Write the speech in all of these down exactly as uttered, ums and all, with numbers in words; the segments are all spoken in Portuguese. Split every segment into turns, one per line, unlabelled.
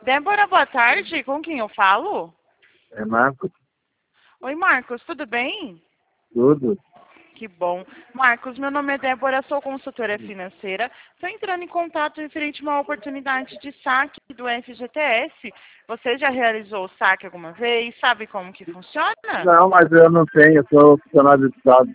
Débora, boa tarde. Com quem eu falo?
É Marcos?
Oi, Marcos, tudo bem?
Tudo?
Que bom. Marcos, meu nome é Débora, sou consultora financeira. Estou entrando em contato referente a uma oportunidade de saque do F G T S. Você já realizou o saque alguma vez? Sabe como que funciona?
Não, mas eu não tenho, eu sou funcionário do Estado,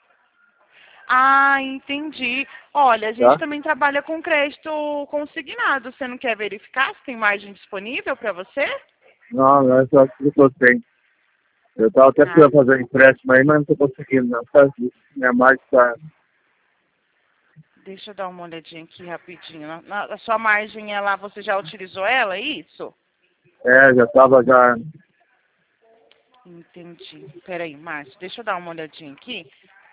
Ah, entendi. Olha, a gente
tá?
também trabalha com crédito consignado. Você não quer verificar se tem margem disponível para você?
Não, não é só que eu tenho. Eu estava até
Ah,
precisando fazer um empréstimo aí, mas não estou conseguindo, não. Tá? Minha margem está...
deixa eu dar uma olhadinha aqui rapidinho. Na- na- A sua margem, ela, você já utilizou ela, é isso?
É, já estava já...
Entendi. Peraí, Márcio, deixa eu dar uma olhadinha aqui.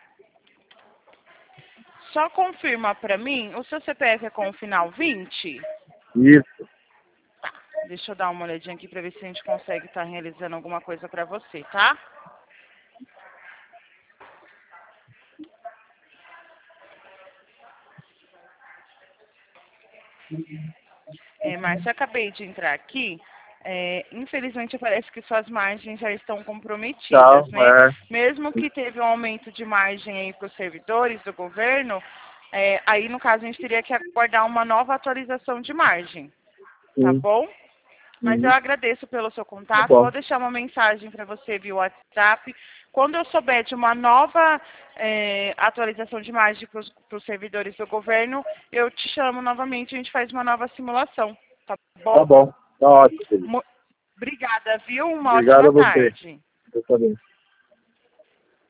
Só confirma pra mim, o seu C P F é com o final vinte?
Isso.
Tá. Deixa eu dar uma olhadinha aqui pra ver se a gente consegue estar realizando alguma coisa pra você, tá? É, Márcio, eu acabei de entrar aqui. É, infelizmente parece que suas margens já estão
Tá,
comprometidas, né?
é.
Mesmo que teve um aumento de margem aí para os servidores do governo, é, aí no caso a gente teria que aguardar uma nova atualização de margem, tá
Sim.
bom? Mas eu
Uhum.
agradeço pelo seu
Tá
contato. Vou
bom.
deixar uma mensagem para você via WhatsApp. Quando eu souber de uma nova é, atualização de margem para os servidores do governo, eu te chamo novamente e a gente faz uma nova simulação. Tá
Tá
bom?
bom. Tá ótimo.
Mu- Obrigada, viu? Uma
Obrigado
ótima
a você.
tarde.
Eu também.